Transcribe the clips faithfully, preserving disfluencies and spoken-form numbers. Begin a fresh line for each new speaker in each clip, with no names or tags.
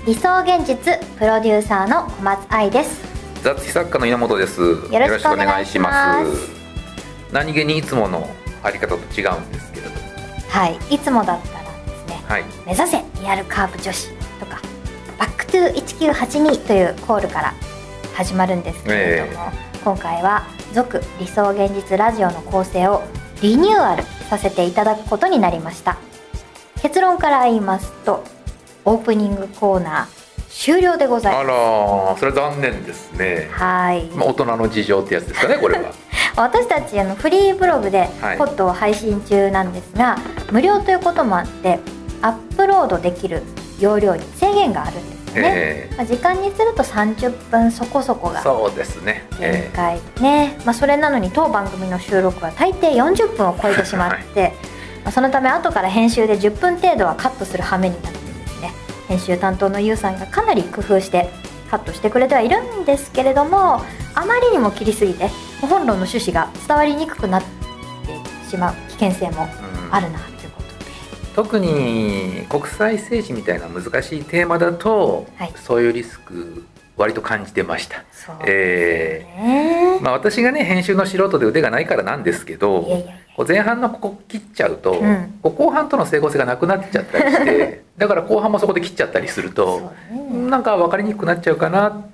理想現実プロデューサーの小松愛です。
雑誌作家の稲本です。よ
ろしくお願いします。
何気にいつものあり方と違うんですけれど、
はい、いつもだったらですね、はい、目指せリアルカープ女子とかバックトゥーいちきゅうはちにというコールから始まるんですけれども、えー、今回は続理想現実ラジオの構成をリニューアルさせていただくことになりました。結論から言いますと、オープニングコーナー終了でございます。
あら、それ残念ですね。
はい、
まあ、大人の事情ってやつですかね、これは。
私たちあのフリーブログでポッドを配信中なんですが、はい、無料ということもあってアップロードできる容量に制限があるんですよね。えーまあ、時間にするとさんじゅっぷんそこそこが
そうですね、
限界ね。まあ、それなのに当番組の収録は大抵よんじゅっぷんを超えてしまって、はい、まあ、そのため後から編集でじゅっぷん程度はカットする羽目になってですね、編集担当のゆうさんがかなり工夫してカットしてくれてはいるんですけれども、あまりにも切りすぎて本論の趣旨が伝わりにくくなってしまう危険性もあるなということで、
うん、特に国際政治みたいな難しいテーマだと、はい、そういうリスク割と感じてました。そうですね。えーまあ、私がね編集の素人で腕がないからなんですけど、いやいやいや、前半のここ切っちゃうと、うん、後半との整合性がなくなっちゃったりしてだから後半もそこで切っちゃったりすると、ね、なんか分かりにくくなっちゃうかなって、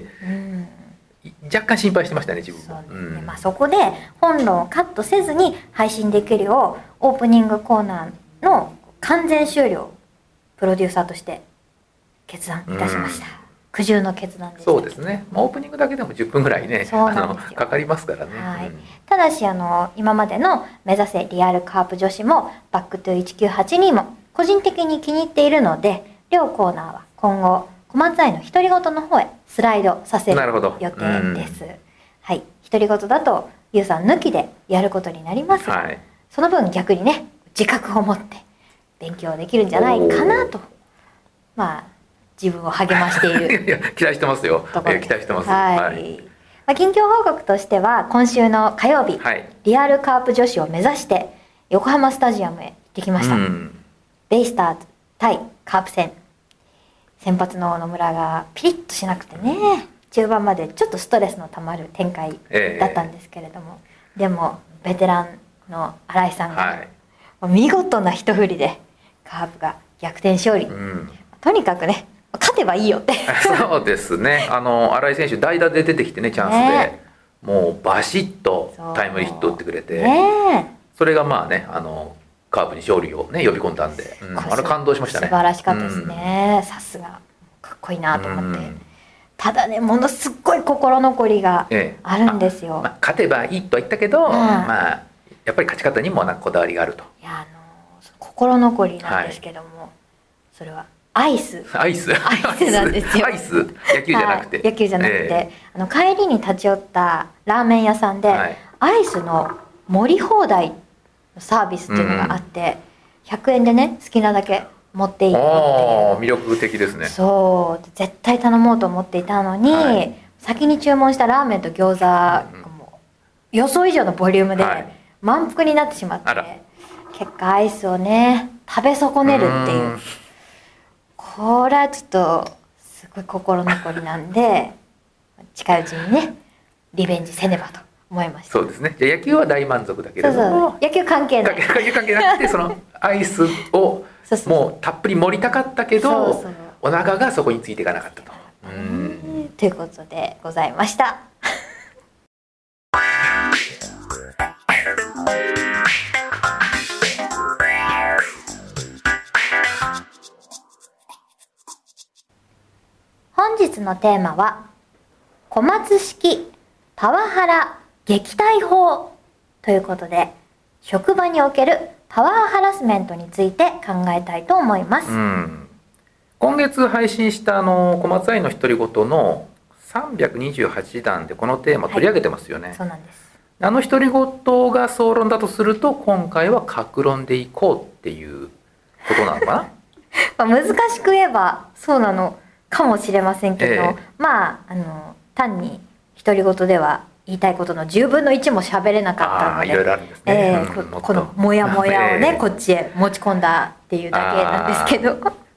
うん、若干心配してましたね、自分も。
そうですね。うん、まあ、そこで本論をカットせずに配信できるようオープニングコーナーの完全終了をプロデューサーとして決断いたしました。うん、苦渋の決断でした。
そうですね、まあ、オープニングだけでもじゅっぷんぐらいね、あのかかりますからね。
はい、うん、ただしあの今までの目指せリアルカープ女子もバックトゥーいちきゅうはちにも個人的に気に入っているので、両コーナーは今後小松愛の独り言の方へスライドさせる予定です。はい、独り言だとゆうさん抜きでやることになりますが、はい、その分逆にね自覚を持って勉強できるんじゃないかなと、まあ自分を励ましている
いや期待してますよ。期待してます。
はい、はい、まあ、近況報告としては今週の火曜日、はい、リアルカープ女子を目指して横浜スタジアムへ行ってきました。うん、ベイスターズ対カープ戦、先発の野村がピリッとしなくてね、中盤までちょっとストレスのたまる展開だったんですけれども、えー、でもベテランの新井さんが、はい、見事な一振りでカープが逆転勝利、うん、とにかくね勝てばいいよって
そうですね。あの新井選手代打で出てきてね、チャンスで、ね、もうバシッとタイムリーヒット打ってくれて、ね、それがまあね、あのカープに勝利をね呼び込んだんで、うん、あれ感動しましたね。
素晴らしかったですね。さすがかっこいいなと思って、うん、ただねものすっごい心残りがあるんですよ。
ええ、まあ、勝てばいいとは言ったけど、うん、まあやっぱり勝ち方にもなこだわりがあると。
いや、あの心残りなんですけども、はい、それはアイス
アイス
アイスなんですよ。
アイス、野球じゃなくて、
はい、野球じゃなくて、えー、あの帰りに立ち寄ったラーメン屋さんで、はい、アイスの盛り放題のサービスっていうのがあって、うん、ひゃくえんでね好きなだけ持っていいっていう。
魅力的ですね。
そう絶対頼もうと思っていたのに、はい、先に注文したラーメンと餃子がもう予想以上のボリュームで満腹になってしまって、はい、結果アイスをね食べ損ねるっていう。これはちょっとすごい心残りなんで近いうちにねリベンジせねばと思いました。
そうですね。じゃあ野球は大満足だけれども、
そうそう野球関係ない
野球関係なくてそのアイスをもうたっぷり盛りたかったけどそうそうお腹がそこについていかなかったと。うん、
ということでございました本日のテーマは小松式パワハラ撃退法ということで、職場におけるパワーハラスメントについて考えたいと思います。
うん、今月配信したあの小松愛の独り言のさんびゃくにじゅうはちだんでこのテーマ取り上げてますよね。はい、
そうなんです。
あの独り言が総論だとすると今回は格論でいこうっていうことなのか
な難しく言えばそうなのかもしれませんけど、えー、まああの単に独り言では言いたいことのじゅうぶんのいちも喋れなかったので、
いろいろあるんですね。
えー、こ, このモヤモヤをね、えー、こっちへ持ち込んだっていうだけなんですけど、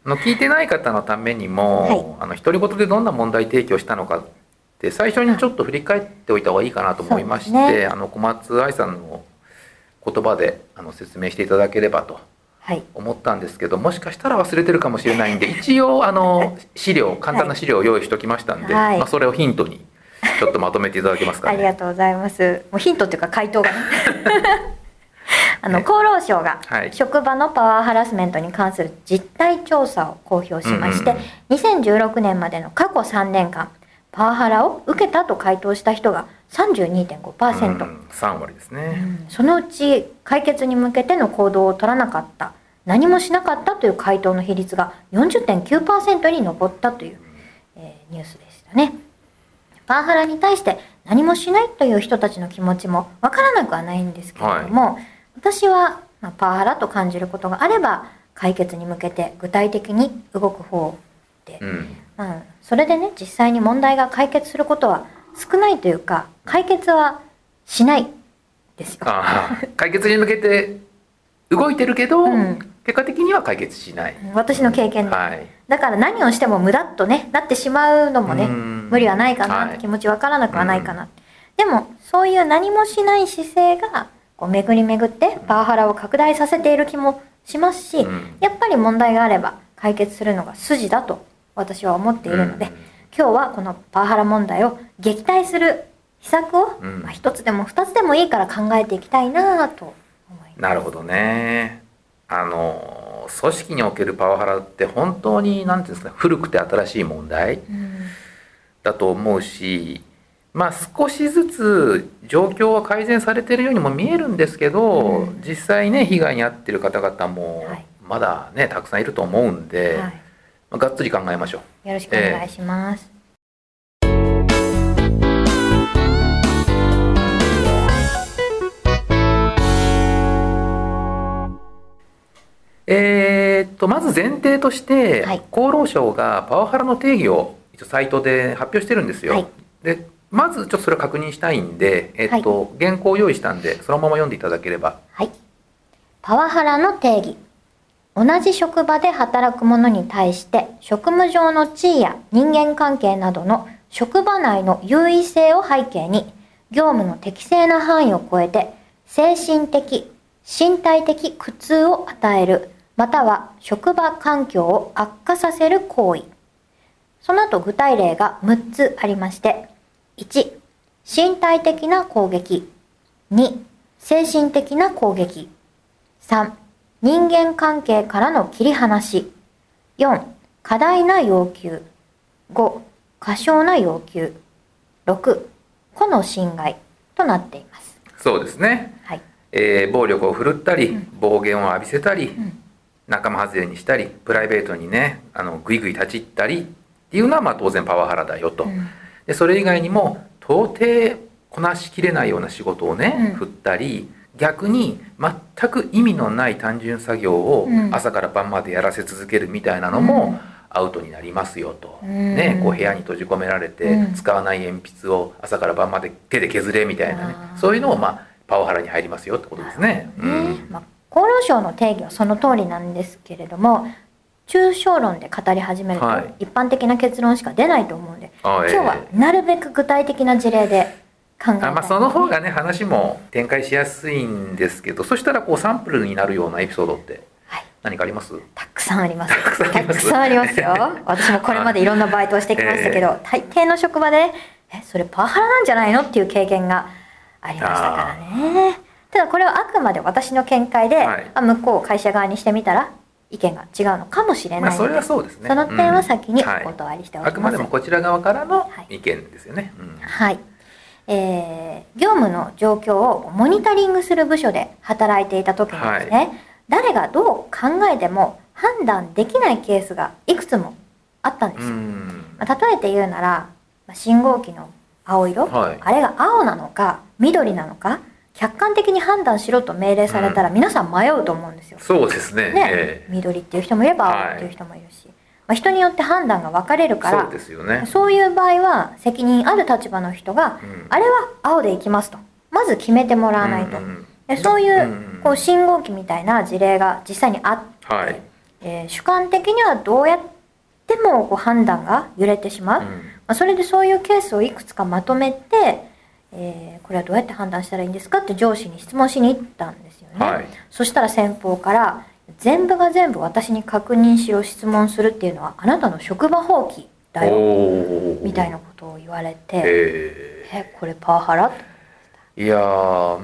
の聞いてない方のためにも、はい、あの独り言でどんな問題提起をしたのかって最初にちょっと振り返っておいた方がいいかなと思いまして、ね、あの小松愛さんの言葉であの説明していただければと思ったんですけど、はい、もしかしたら忘れてるかもしれないんで一応あの資料簡単な資料を用意しておきましたんで、はい、まあ、それをヒントにちょっとまとめていただけますかね。
ありがとうございます。もうヒントっていうか回答がねあの厚労省が職場のパワーハラスメントに関する実態調査を公表しまして、うんうんうん、にせんじゅうろくねんまでの過去さんねんかんパワハラを受けたと回答した人が さんじゅうにてんごパーセント、うん、
さんわりですね、
うん、そのうち解決に向けての行動を取らなかった、何もしなかったという回答の比率が よんじゅってんきゅうパーセント に上ったという、えー、ニュースでしたね。パワハラに対して何もしないという人たちの気持ちもわからなくはないんですけれども、はい、私は、まあ、パワハラと感じることがあれば解決に向けて具体的に動く方で、うんうん、それでね実際に問題が解決することは少ないというか解決はしないですよ。
あ解決に向けて動いてるけど、うん、結果的には解決しない、
私の経験で、はい、だから何をしても無駄とねなってしまうのもね無理はないかなって、はい、気持ちわからなくはないかな、でもそういう何もしない姿勢がこう巡り巡ってパワハラを拡大させている気もしますし、うん、やっぱり問題があれば解決するのが筋だと私は思っているので、うん、今日はこのパワハラ問題を撃退する秘策を、うん、まあ、一つでも二つでもいいから考えていきたいなと思います。
なるほどね。あの組織におけるパワハラって本当に何ていうんですか、古くて新しい問題だと思うし、まあ少しずつ状況は改善されているようにも見えるんですけど、うん、実際ね被害に遭っている方々もまだねたくさんいると思うんで、はい、まあ、がっつり考えましょ
う。よろしくお願いします。
えー、っとまず前提として、はい、厚労省がパワハラの定義を一応サイトで発表してるんですよ。はい、でまずちょっとそれを確認したいんで、えっと、はい、原稿を用意したんでそのまま読んでいただければ。
はい。パワハラの定義。同じ職場で働く者に対して職務上の地位や人間関係などの職場内の優位性を背景に業務の適正な範囲を超えて精神的、身体的苦痛を与えるまたは職場環境を悪化させる行為。その後具体例がむっつありまして、いち、身体的な攻撃。に、精神的な攻撃。さん、人間関係からの切り離し。よん、過大な要求。ご、過小な要求。ろく、個の侵害となっています。
そうですね。はい。えー、暴力を振るったり、うん、暴言を浴びせたり、うん、仲間外れにしたり、プライベートにね、あのグイグイ立ち入ったりっていうのはまあ当然パワハラだよと。うん、でそれ以外にも到底こなしきれないような仕事をね、うん、振ったり、逆に全く意味のない単純作業を朝から晩までやらせ続けるみたいなのもアウトになりますよと、うん、ね、こう部屋に閉じ込められて使わない鉛筆を朝から晩まで手で削れみたいなね、うん、そういうのもまあパワハラに入りますよってことですね。うん、
まあ、厚労省の定義はその通りなんですけれども、抽象論で語り始めると一般的な結論しか出ないと思うんで、はい、今日はなるべく具体的な事例で考えたい、ね、
あ、まあ、その方がね話も展開しやすいんですけど、そしたらこうサンプルになるようなエピソードって何かあります？
たくさんあります。たくさんありますよ。私もこれまでいろんなバイトをしてきましたけど、えー、大抵の職場でえそれパワハラなんじゃないのっていう経験がありましたからね。ただこれはあくまで私の見解で、はい、あ向こう会社側にしてみたら意見が違うのかもしれないので、まあ、それはそうですね。その点は先にお断りしておきます。
うん、はい、あくまでもこちら側からの意見ですよね。
はい。うんはい、えー、業務の状況をモニタリングする部署で働いていた時にですね、はい、誰がどう考えても判断できないケースがいくつもあったんですよ。まあ、例えて言うなら信号機の青色、はい、あれが青なのか緑なのか客観的に判断しろと命令されたら皆さん迷うと思うんですよ。
うん、そうですね。
ね、えー、緑っていう人もいれば青っていう人もいるし、はい、まあ、人によって判断が分かれるから、
そうですよね。
そういう場合は責任ある立場の人が、うん、あれは青でいきますとまず決めてもらわないと、うんうん、でそういう、こう信号機みたいな事例が実際にあって、はい、 えー、主観的にはどうやってもこう判断が揺れてしまう、うん、まあ、それでそういうケースをいくつかまとめて、えー、これはどうやって判断したらいいんですかって上司に質問しに行ったんですよね、はい、そしたら先方から全部が全部私に確認しろ質問するっていうのはあなたの職場放棄だよみたいなことを言われて、えー、えこれパワハラ？
いやー、うん、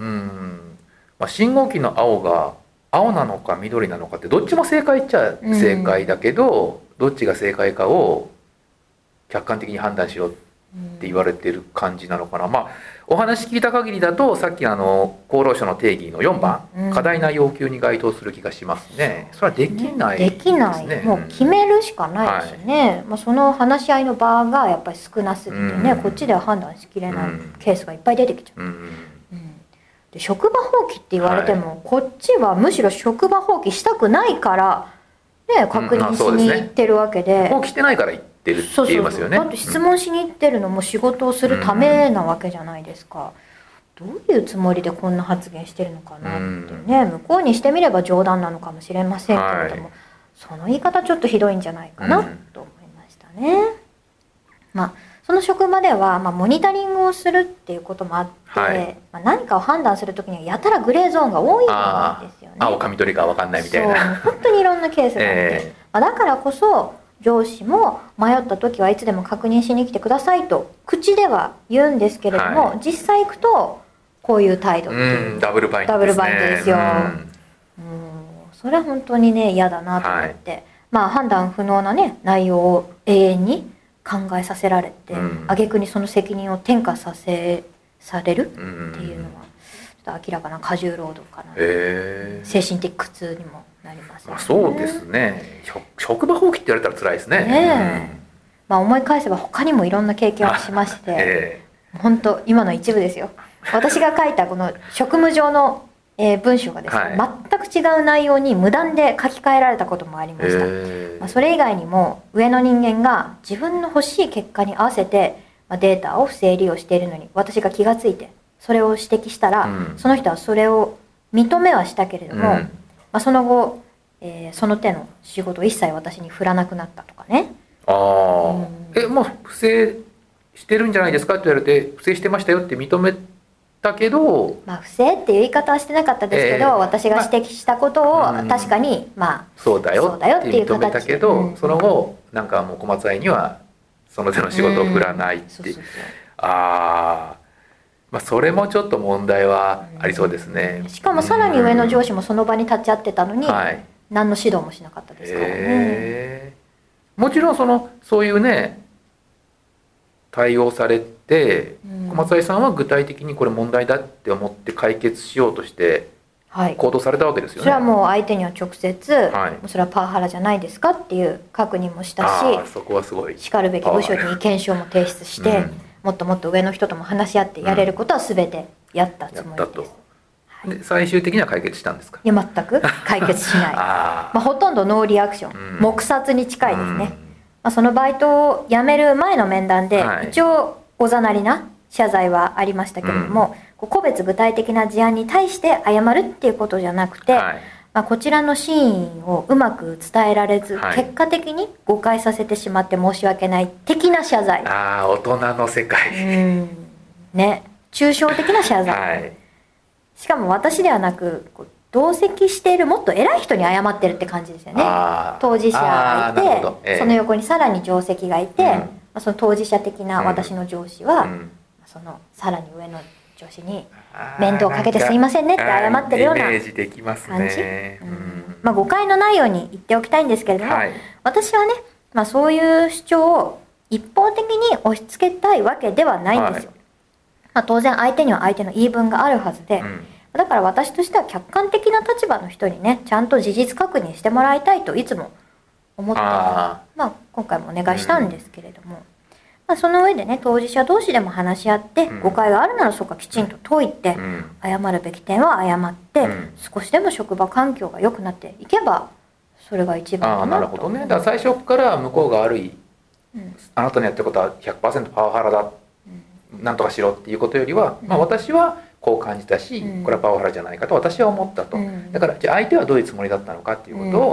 まあ、信号機の青が青なのか緑なのかってどっちも正解っちゃ正解だけど、うん、どっちが正解かを客観的に判断しろって言われてる感じなのかな。まあお話聞いた限りだとさっきあの厚労省の定義のよんばん、うん、過大な要求に該当する気がしますね。それはできないですね。
できない。もう決めるしかないですね、はい、まあ、その話し合いの場がやっぱり少なすぎてね、うん、こっちでは判断しきれないケースがいっぱい出てきちゃう、うんうん、で職場放棄って言われても、はい、こっちはむしろ職場放棄したくないからね確認しに行ってるわけで、うん、
放棄してないから行ってるって言いますよね。
そうそうそう、だって質問しに行ってるのも仕事をするためなわけじゃないですか、うん、どういうつもりでこんな発言してるのかなってね、うん、向こうにしてみれば冗談なのかもしれませんけれども、はい、その言い方ちょっとひどいんじゃないかな、うん、と思いましたね。まあその職場では、まあ、モニタリングをするっていうこともあって、はい、まあ、何かを判断するときにはやたらグレーゾーンが多いんですよね。
青か緑か分かんないみたいな。
そう本当にいろんなケースがあって、えーまあ、だからこそ上司も迷ったときはいつでも確認しに来てくださいと口では言うんですけれども、はい、実際行くとこういう態度っていう、
うん、ダブルバインドですね。
ダブルバインドですよ、うん、それは本当にね嫌だなと思って、はい、まあ判断不能なね内容を永遠に考えさせられて、うん、挙句にその責任を転嫁させされるっていうのはちょっと明らかな過重労働かな、精神的苦痛にもなりますよね。
まあ、そうですね。職場放棄って言われたら辛いですね。
ねえ、うん、まあ、思い返せば他にもいろんな経験をしまして、えー、本当今の一部ですよ。私が書いたこの職務上のえー、文章がですね、はい、全く違う内容に無断で書き換えられたこともありました、えーまあ、それ以外にも上の人間が自分の欲しい結果に合わせて、まあ、データを不正利用しているのに私が気がついてそれを指摘したら、うん、その人はそれを認めはしたけれども、うん、まあ、その後、えー、その手の仕事を一切私に振らなくなったとかね。
あ、うん、えもう不正してるんじゃないですかって言われて不正してましたよって認めだけど、
まあ、不正っていう言い方はしてなかったですけど、えー、私が指摘したことを、まあ、確かに、まあ、
そうだよって認めたけど、うん、その後なんかもう小松愛にはその手の仕事を振らないって、ああ、まあそれもちょっと問題はありそうですね、
うん、しかもさらに上の上司もその場に立ち会ってたのに、うん、何の指導もしなかったですからね、
えー、もちろんそのそういうね対応されて、うん、小松愛さんは具体的にこれ問題だって思って解決しようとして行動されたわけですよね、
はい、それはもう相手には直接、はい、それはパワハラじゃないですかっていう確認もしたし、
あ、そこはすごい、
しかるべき部署に意見書も提出して、うん、もっともっと上の人とも話し合ってやれることは全てやったつもりです、うん、やったと、
はい、で最終的には解決したんですか？
いや全く解決しないあ、まあ、ほとんどノーリアクション、うん、黙殺に近いですね、うん、まあ、そのバイトを辞める前の面談で、はい、一応おざなりな謝罪はありましたけれども、うん、個別具体的な事案に対して謝るっていうことじゃなくて、はい、まあ、こちらの真意をうまく伝えられず、はい、結果的に誤解させてしまって申し訳ない的な謝罪。
ああ、大人の世界。
うんね、抽象的な謝罪、はい、しかも私ではなく同席しているもっと偉い人に謝ってるって感じですよね。当事者がいて、えー、その横にさらに上席がいて、うん、その当事者的な私の上司は、うん、そのさらに上の上司に面倒をかけてすいませんねって謝ってるような感じ。イメージできますね、うん、まあ、誤解のないように言っておきたいんですけれども、はい、私はね、まあ、そういう主張を一方的に押し付けたいわけではないんですよ、はい、まあ、当然相手には相手の言い分があるはずで、うん、だから私としては客観的な立場の人にねちゃんと事実確認してもらいたいといつも思ってあまあ、今回もお願いしたんですけれども、うん、まあ、その上でね当事者同士でも話し合って、うん、誤解があるならそこはきちんと解いて、うん、謝るべき点は謝って、うん、少しでも職場環境が良くなっていけばそれが一番だなと。あ、なるほどね。
だから最初から向こうが悪い、うん、あなたのやってることは ひゃくパーセント パワハラだ、うん、なんとかしろっていうことよりは、まあ、私はこう感じたし、うん、これはパワハラじゃないかと私は思ったと、うん、だからじゃあ相手はどういうつもりだったのかっていうことを、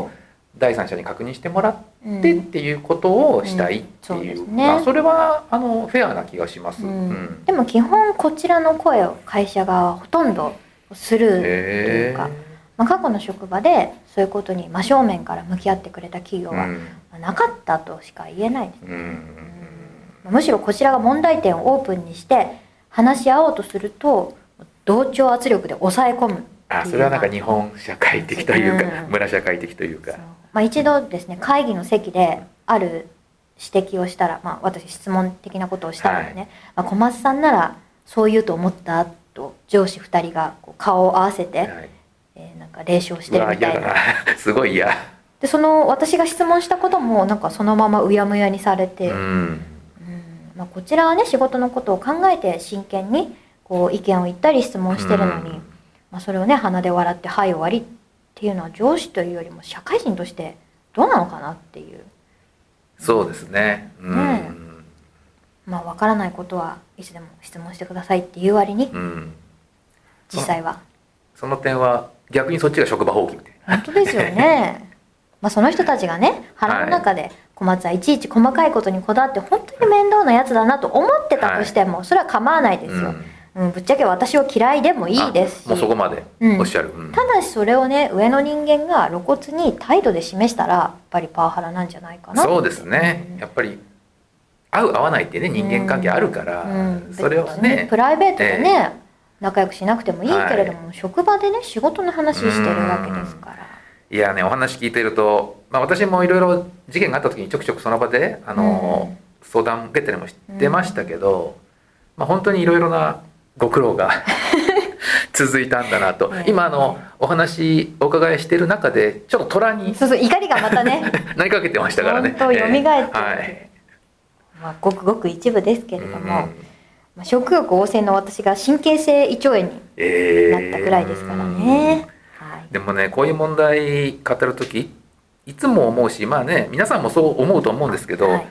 第三者に確認してもらってっていうことをしたいっていう、うんうん そ, うねまあ、それはあのフェアな気がします、うん
うん、でも基本こちらの声を会社がほとんどスルーというか、まあ、過去の職場でそういうことに真正面から向き合ってくれた企業はなかったとしか言えないですね、うんうん、むしろこちらが問題点をオープンにして話し合おうとすると同調圧力で抑え込む。
あ、それはなんか日本社会的というか、うん、村社会的というか、
まあ、一度ですね会議の席である指摘をしたら、まあ、私質問的なことをしたらね、はいまあ、小松さんならそう言うと思ったと上司ふたりがこう顔を合わせて、はいえー、なんか冷笑してるみたいな。
すごい嫌
でその私が質問したこともなんかそのままうやむやにされて、うんうんまあ、こちらはね仕事のことを考えて真剣にこう意見を言ったり質問してるのに、うんまあ、それをね鼻で笑ってはい終わりっていうのは上司というよりも社会人としてどうなのかなっていう。
そうですね。うん
ねまあ分からないことはいつでも質問してくださいっていう割に、うん、実際は
その点は逆にそっちが職場放棄みたい
な。本当ですよね。まあその人たちがね腹の中で小松はいちいち細かいことにこだわって本当に面倒なやつだなと思ってたとしても、はい、それは構わないですよ。うんうん、ぶっちゃけ私を嫌いでもいいですし
もうそこまでおっしゃる、うん、
ただしそれをね上の人間が露骨に態度で示したらやっぱりパワハラなんじゃないかな。
そうですね、うん、やっぱり合う合わないってね人間関係あるから、うんうん、それはね
プライベートでね、えー、仲良くしなくてもいいけれども、はい、職場でね仕事の話してるわけですから。
いやねお話聞いてると、まあ、私もいろいろ事件があった時にちょくちょくその場であの、うん、相談受けたりもしてましたけど、まあ、本当にいろいろなご苦労が続いたんだなと今あのお話お伺いしてる中でちょっと虎に
そうそう怒りがまたね
なりかけてましたからね。
本当蘇って、えー
はい、
まあ、ごくごく一部ですけれども、まあ、食欲旺盛の私が神経性胃腸炎になったくらいですからね、
えーはい、でもねこういう問題語る時いつも思うしまあね皆さんもそう思うと思うんですけど、はい、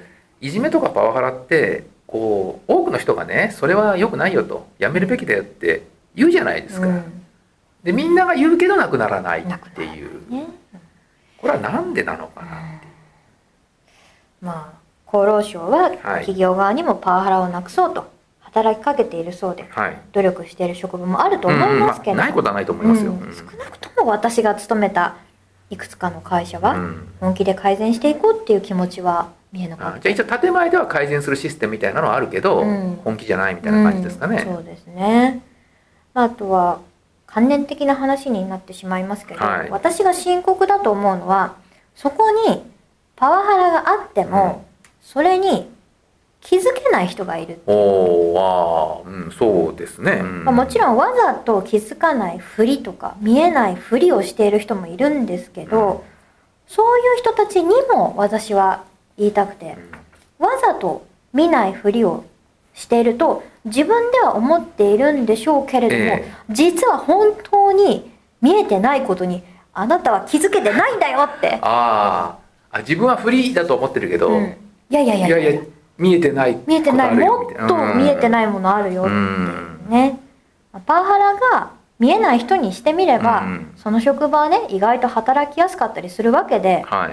いじめとかパワハラってこう多くの人がねそれは良くないよとやめるべきだよって言うじゃないですか、うん、でみんなが言うけどなくならないっていう、ね、これはなんでなのかなっていう、
うん、まあ厚労省は企業側にもパワハラをなくそうと働きかけているそうで、はい、努力している職場もあると思いますけど、うんまあ、
ないことはないと思いますよ、うん、
少なくとも私が勤めたいくつかの会社は本気で改善していこうっていう気持ちは見えなかった。
じゃあ一応建前では改善するシステムみたいなのはあるけど、うん、本気じゃないみたいな感じですかね、
うん、そうですね。あとは関連的な話になってしまいますけど、はい、私が深刻だと思うのはそこにパワハラがあっても、うん、それに気づけない人がいるっていう。
おー、うん、そうですね、うん
まあ、もちろんわざと気づかないふりとか見えないふりをしている人もいるんですけど、うん、そういう人たちにも私は言いたくて、わざと見ないふりをしていると自分では思っているんでしょうけれども、えー、実は本当に見えてないことにあなたは気づけてないんだよって
ああ自分はフリーだと思ってるけど、うん、い
やいやいやいや
いやいや見えてない
見えてないもっと見えてないものあるよってね。パワハラが見えない人にしてみれば、うん、その職場はね意外と働きやすかったりするわけで、はい、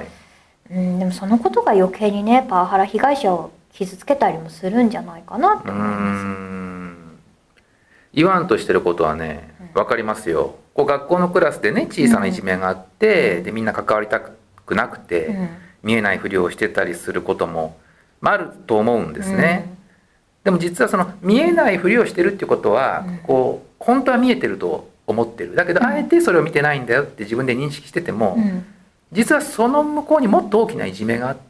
うんでもそのことが余計にねパワハラ被害者を傷つけたりもするんじゃないかなと思います。うん
言わんとしてることはね分かりますよ。こう学校のクラスでね小さないじめがあって、うん、でみんな関わりたくなくて、うん、見えないふりをしてたりすることもあると思うんですね、うん、でも実はその見えないふりをしてるっていうことは、うん、こう本当は見えてると思ってるだけど、うん、あえてそれを見てないんだよって自分で認識してても、うん、実はその向こうにもっと大きないじめがあって、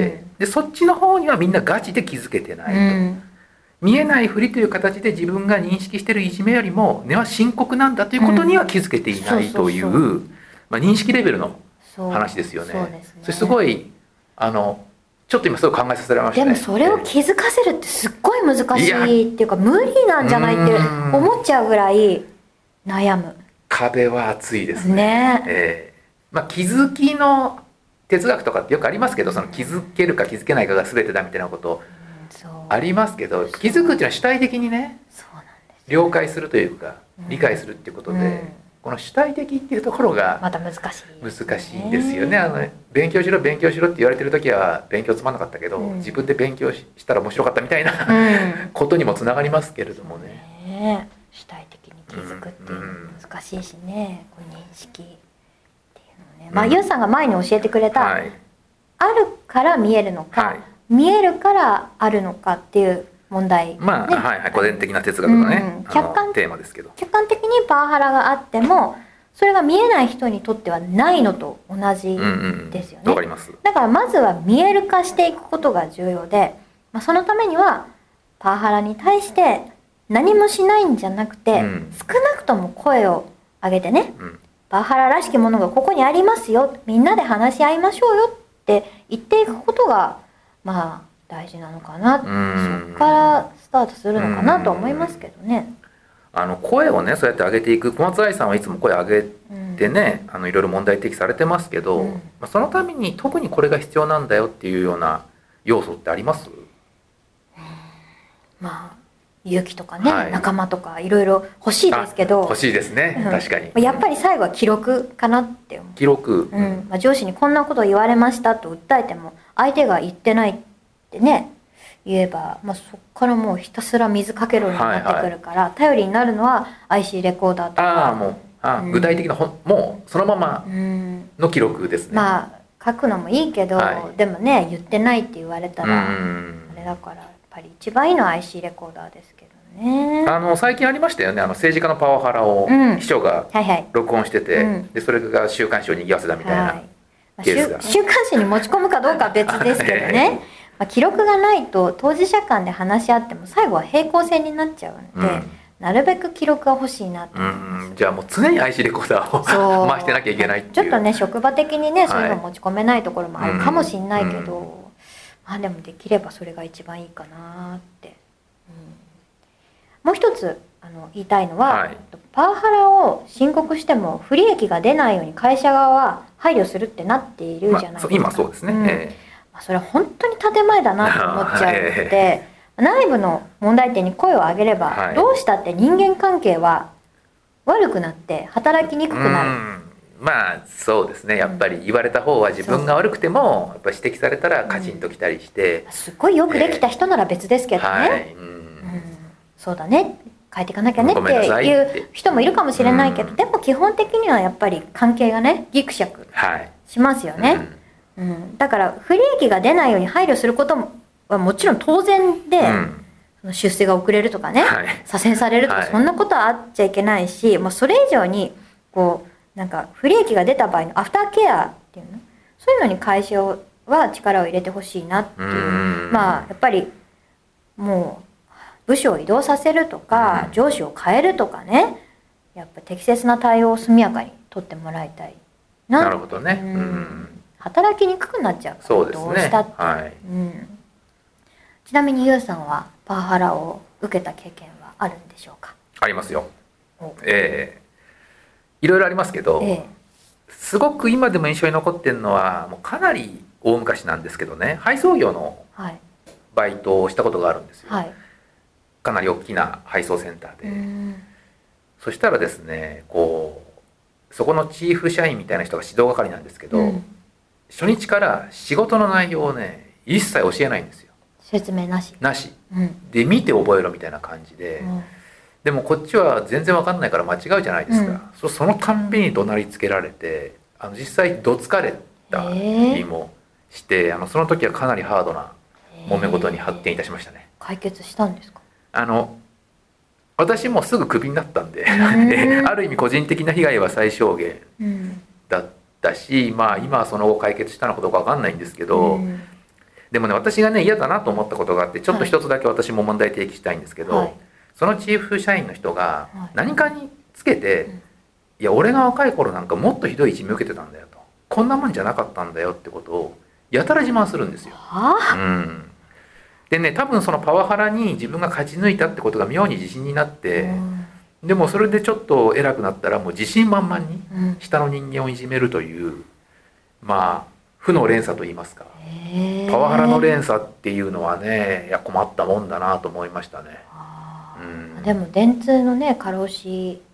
うん、でそっちの方にはみんなガチで気づけてないと、うん、見えないふりという形で自分が認識してるいじめよりも根は深刻なんだということには気づけていないという認識レベルの話ですよね。そうですね。それすごいあのちょっと今すごい考えさせられましたね。
でもそれを気づかせるってすっごい難しいっていうか無理なんじゃないって思っちゃうぐらい悩む。
壁は厚いですね。ねえーまあ、気づきの哲学とかってよくありますけどその気づけるか気づけないかが全てだみたいなことありますけど、気づくっていうのは主体的にね了解するというか理解するっていうことで、 この主体的っていうところが
また難しい、
難しいんですよね。あの勉強しろ勉強しろって言われてる時は勉強つまんなかったけど、うん、自分で勉強したら面白かったみたいな、うん、ことにもつながりますけれどもね。
ね、主体的に気づくっていうの難しいしね、うん、こう認識っていうのね、まあ、うん、ゆうさんが前に教えてくれた、はい、あるから見えるのか、はい、見えるからあるのかっていう問題、ね、
まあ、はいはい、個人的な哲学のね、うん、客観テーマですけど、
客観的にパワハラがあってもそれが見えない人にとってはないのと同じですよね。
わかります。
だからまずは見える化していくことが重要で、まあ、そのためにはパワハラに対して何もしないんじゃなくて、うん、少なくとも声を上げてね、うん、パワハラらしきものがここにありますよ、みんなで話し合いましょうよって言っていくことがまあ大事なのかな、そこからスタートするのかなと思いますけどね。
あの声をねそうやって上げていく、小松愛さんはいつも声を上げてね、うん、あのいろいろ問題提起されてますけど、うん、まあ、そのために特にこれが必要なんだよっていうような要素ってあります？うん、
まあ勇気とかね、はい、仲間とかいろいろ欲しいですけど、
欲しいですね、うん、確かに
やっぱり最後は記録かなって思う。
記録、
うん、まあ、上司にこんなことを言われましたと訴えても相手が言ってないってね言えば、まあ、そこからもうひたすら水かけるようになってくるから、はいはい、頼りになるのは アイシー レコーダーとか。
あもうあ、うん、具体的なほもうそのままの記録ですね、うん、
まあ書くのもいいけど、はい、でもね言ってないって言われたらあれだから、やっぱり一番いいのは アイシー レコーダーですけどね。
あの最近ありましたよね、あの政治家のパワハラを秘書が録音してて、うんはいはい、でそれが週刊誌を賑わせたみたいな、はい、ケースが、週刊誌に持ち込むかどうかは別ですけどねまあ記録がないと当事者間で話し合っても最後は平行線になっちゃうんで、うん、なるべく記録が欲しいなと思います。うん、じゃあもう常に アイシー レコーダーを回してなきゃいけないっていう、
ちょっとね職場的にね、はい、そういうの持ち込めないところもあるかもしれないけど、うん、まあでもできればそれが一番いいかなって、うん、もう一つあの言いたいのは、はい、パワハラを申告しても不利益が出ないように会社側は配慮するってなっているじゃないですか、まあ、
今そうですね、うん、えー
それは本当に建前だなと思っちゃうので、内部の問題点に声を上げれば、はい、どうしたって人間関係は悪くなって働きにくくなる。うん、
まあそうですね、やっぱり言われた方は自分が悪くてもやっぱ指摘されたらカチンときたりして、
うん、すごいよくできた人なら別ですけどね、はい、うんうん、そうだね変えていかなきゃねっていう人もいるかもしれないけど、うん、でも基本的にはやっぱり関係がねギクシャクしますよね、はい、うんうん、だから不利益が出ないように配慮することはもちろん当然で、うん、出世が遅れるとかね、はい、左遷されるとか、はい、そんなことはあっちゃいけないし、もうそれ以上にこうなんか不利益が出た場合のアフターケアっていうの、そういうのに会社は力を入れてほしいなっていう、うまあやっぱりもう部署を移動させるとか、上司を変えるとかね、やっぱ適切な対応を速やかに取ってもらいたいな。
なるほどね、うん、
働きにくくなっちゃうから、
そうですね、
どうしたって、
はい、
うん、ちなみにゆうさんはパワハラを受けた経験はあるんでしょうか？
ありますよ。えー、いろいろありますけど、えー、すごく今でも印象に残ってるのはもうかなり大昔なんですけどね、配送業のバイトをしたことがあるんですよ、はい、かなり大きな配送センターで、うん、そしたらですね、こうそこのチーフ社員みたいな人が指導係なんですけど、うん、初日から仕事の内容をね一切教えないんですよ。
説明なし
なし、うん、で見て覚えろみたいな感じで、うん、でもこっちは全然わかんないから間違うじゃないですか、うん、そのたんびに怒鳴りつけられて、あの実際どつかれたりもして、あのその時はかなりハードな揉め事に発展いたしましたね。
解決したんですか？
あの私もすぐクビになったんである意味個人的な被害は最小限だったし、まあ今はその後解決したのかどうかわかんないんですけど、でもね私がね嫌だなと思ったことがあって、ちょっと一つだけ私も問題提起したいんですけど、はい、そのチーフ社員の人が何かにつけて、はい、いや俺が若い頃なんかもっとひどいいじめ受けてたんだよと、こんなもんじゃなかったんだよってことをやたら自慢するんですよ。はあ、うん、でね多分そのパワハラに自分が勝ち抜いたってことが妙に自信になって、うん、でもそれでちょっと偉くなったらもう自信満々に下の人間をいじめるという、うん、まあ負の連鎖といいますか、パワハラの連鎖っていうのはね、いや困ったもんだなと思いましたね。
うん、でも電通のね過労死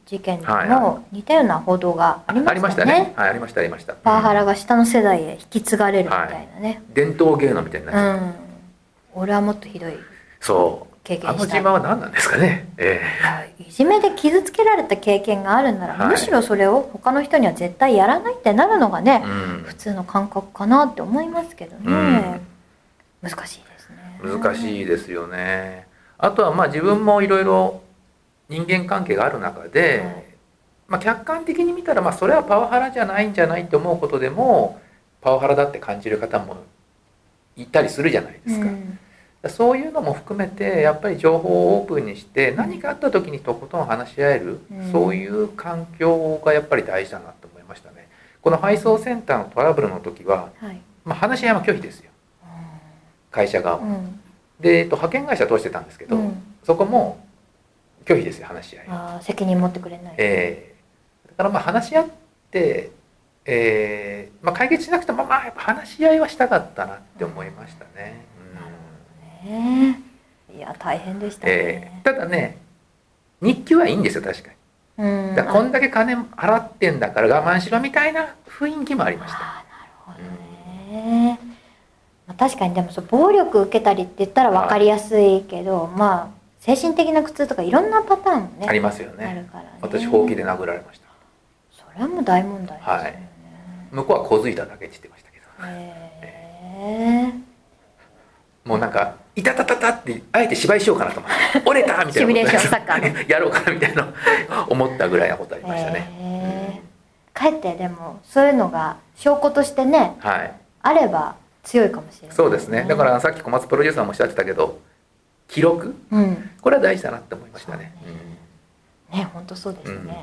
事件でも似たような報道がありましたね。
はい、ありましたありました。
パワハラが下の世代へ引き継がれるみたいなね、はい、
伝統芸能みたいになっちゃった、うん、
俺はもっとひどい経験した。
あの自慢は何なんですかね、え
ー、いじめで傷つけられた経験があるなら、はい、むしろそれを他の人には絶対やらないってなるのがね、うん、普通の感覚かなって思いますけどね、うん、難しいですね。
難しいですよね。あとはまあ自分もいろいろ人間関係がある中で、はい、まあ、客観的に見たら、まあ、それはパワハラじゃないんじゃないって思うことでもパワハラだって感じる方もいたりするじゃないですか、うん、そういうのも含めてやっぱり情報をオープンにして何かあった時にとことん話し合える、うん、そういう環境がやっぱり大事だなと思いましたね。この配送センターのトラブルの時は、はい、まあ、話し合いは拒否ですよ、うん、会社側は、うん、で、えっと、派遣会社通してたんですけど、うん、そこも拒否ですよ、話し合い。
あ、責任持ってくれない、
えー、だからまあ話し合って、えーまあ、解決しなくても、まあ、やっぱ話し合いはしたかったなって思いましたね。
うん、なるほどね。いや大変でしたね、
えー、ただね日給はいいんですよ確かに。うん、だからこんだけ金払ってんだから我慢しろみたいな雰囲気もありました。
あ、なるほどね、うん、まあ、確かにでもそう暴力受けたりって言ったら分かりやすいけど、まあ精神的な苦痛とかいろんなパターンもね
ありますよね。
あるからね。
私ほうきで殴られました。
それはもう大問題ですよね、はい、
向こうは小づいただけって言ってましたけど、えー、もうなんか「いたたたた」ってあえて芝居しようかなと思って「折れた!」みたいな
シミュレーションサッカー
やろうかなみたいな思ったぐらいなことありましたね、え
ーうん、かえってでもそういうのが証拠としてね、はい、あれば強いかもしれない、ね、
そうですね。だからさっき小松プロデューサーもおっしゃってたけど記録、うん、これは大事だなって思いましたね。
ね、ね、本当そうですね、うん、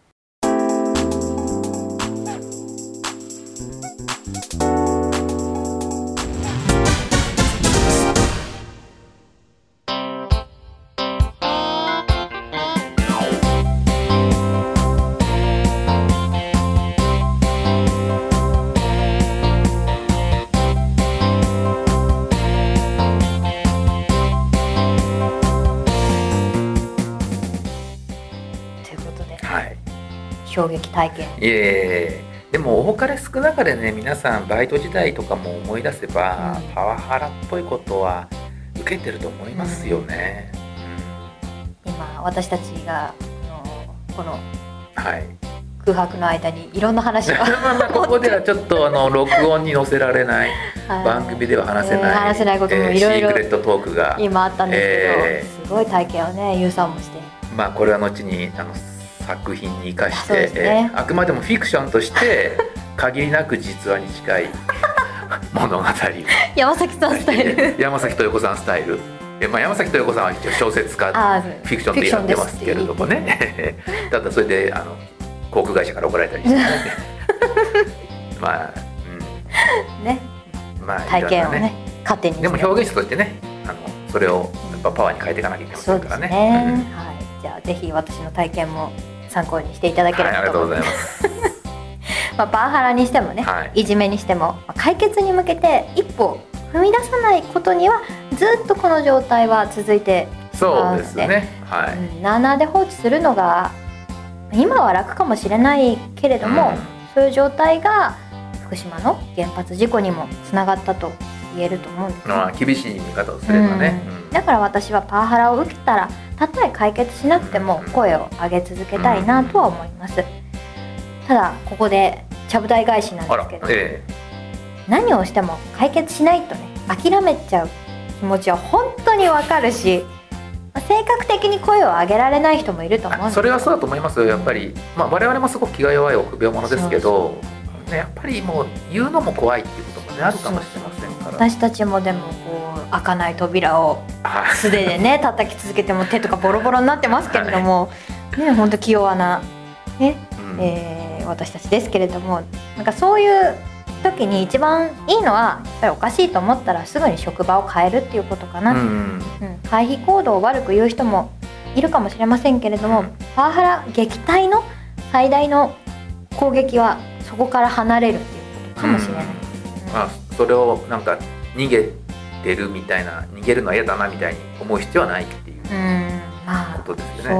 衝撃体験。
いえでも多かれ少なかれね皆さんバイト時代とかも思い出せば、うん、パワハラっぽいことは受けてると思いますよね、
うん、今私たちがのこの空白の間にいろんな話を
まあまあここではちょっとあの録音に載せられない番組では話せない、えー、
話せないこともいろいろ
シークレットトークが
今あったんですけど、えー、すごい体験をねユウさんもして、
まあこれは後にあの作品に生かして、ね、えー、あくまでもフィクションとして限りなく実話に近い物語
山崎さんスタイル
山崎豊子さんスタイル、え、まあ、山崎豊子さんは一応小説家フィクションでやってますけれどもねただそれであの航空会社から怒られたりしてねまあ、うん、ね、
まあ、体験をね、ね、糧にして
でも表現者としてねあのそれをやっぱパワーに変えていかなきゃいけませんからね。そうですね、うん、
はい、じゃあぜひ私の体験も参考にしていただければと思います。はい、ありがとうございます。まあパワハラにしてもね、はい、いじめにしても解決に向けて一歩踏み出さないことにはずっとこの状態は続いてしまうので、そうですね、はい、うん、なあなあで放置するのが今は楽かもしれないけれども、うん、そういう状態が福島の原発事故にもつながったと言えると思うんです、ね、
ああ、厳しい見方をすればね、
うんうん、だから私はパワハラを受けたらたとえ解決しなくても声を上げ続けたいなとは思います。ただここでちゃぶ台返しなんですけど、ええ、何をしても解決しないとね諦めちゃう気持ちは本当にわかるし、性格的に声を上げられない人もいると思うんです。
それはそうだと思いますよ。やっぱり、まあ、我々もすごく気が弱い臆病者ですけど、そうそう、ね、やっぱりもう言うのも怖いっていうこともねあるかもしれませんから。
私たちもでもこう開かない扉を素手でね叩き続けても手とかボロボロになってますけれども、はい、ね、本当気弱な、ね、うん、えー、私たちですけれども、なんかそういう時に一番いいのはやっぱりおかしいと思ったらすぐに職場を変えるっていうことかな、うんうん、回避行動を悪く言う人もいるかもしれませんけれども、うん、パワハラ撃退の最大の攻撃はそこから離れるっていうことかもしれない、うんうん、
まあ、それをなんか逃げてるみたいな、逃げるのは嫌だなみたいに思う必要はないっていうことですよね。
うん、まあ、そうです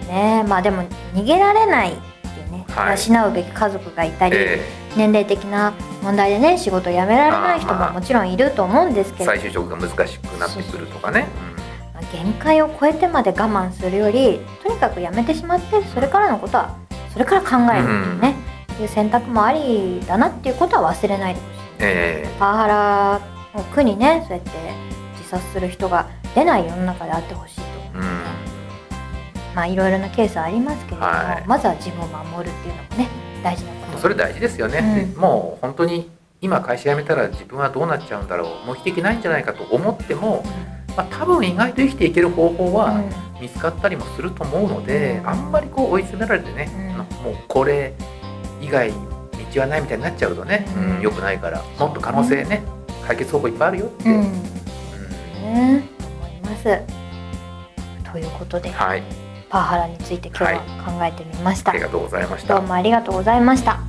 ね。まあでも逃げられないっていうね、はい、養うべき家族がいたり、えー、年齢的な問題でね仕事を辞められない人ももちろんいると思うんですけど、
再就職が難しくなってくるとかね。
まあ、限界を超えてまで我慢するよりとにかく辞めてしまってそれからのことはそれから考えるっていうね、うん、いう選択もありだなっていうことは忘れないでほしい、えー、パワハラを苦にねそうやって自殺する人が出ない世の中であってほしいと、うん、まあいろいろなケースありますけれども、はい、まずは自分を守るっていうのもね大事なこと。
それ大事ですよね、うん、もう本当に今会社辞めたら自分はどうなっちゃうんだろう、もう生きていけないんじゃないかと思っても、うん、まあ、多分意外と生きていける方法は見つかったりもすると思うので、うん、あんまりこう追い詰められてね、うん、もうこれ以外道はないみたいになっちゃうとね、うん、良くないから、もっと可能性ね、解決方法いっぱいあるよって、うんうん、
ね、思います。ということで、はい、パワハラについて今日は考えてみました、
はい、ありがとうございました。
どうもありがとうございました。